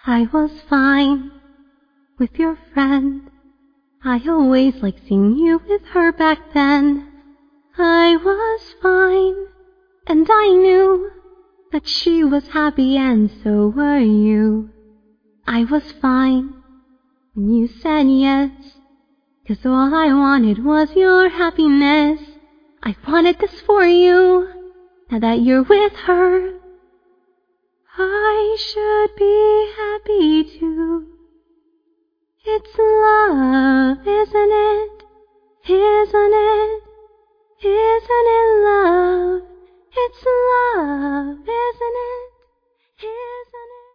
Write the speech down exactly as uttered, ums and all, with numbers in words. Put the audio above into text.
I was fine with your friend. I always liked seeing you with her back then. I was fine, and I knew that she was happy, and so were you. I was fine when you said yes, 'cause all I wanted was your happiness. I wanted this for you, now that you're with her. I should be happy too. It's love, isn't it? Isn't it? Isn't it love? It's love,